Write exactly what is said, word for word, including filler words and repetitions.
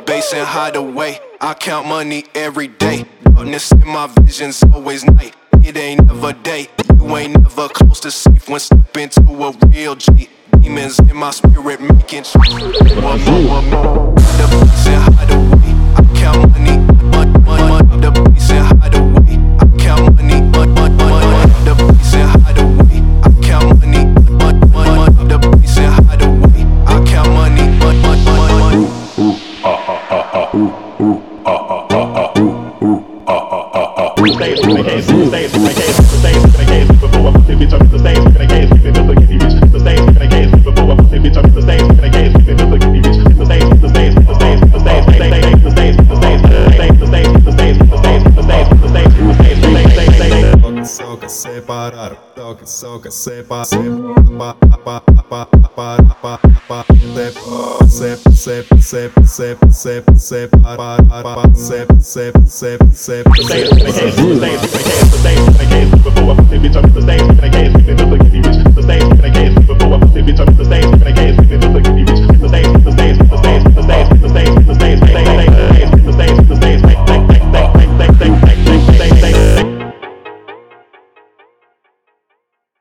base and hide away. I count money every day. Darkness in my vision's always night. It ain't never day. You ain't never close to safe when step into a real G. Demons in my spirit making sure. The base and hide away. I count money, money, money. The base and hide away. I count money, money, money. The base and hide away. I count money, money, money. The base and hide away. I count money, money, money. Ooh, ah, ah, ah, ah. Ooh, ooh, ah, ah, ah, ah. Ooh, ooh, ah, ah, ah, ah. Stage, the case, the stage, the case, the stage, the case. Before I put the bitch up in the stage, the case, the bitch up in the stage, the case. Before I put the bitch up in the stage, the case, the bitch up in the stage, the stage, the stage, the stage, the stage, the stage, the stage, the stage, the stage, the stage, the stage, the stage, the stage, the stage, the stage. Só que separar, só que só que separar, pa pa pa pa pa pa sep sep sep sep sep sep para pa sep sep sep sep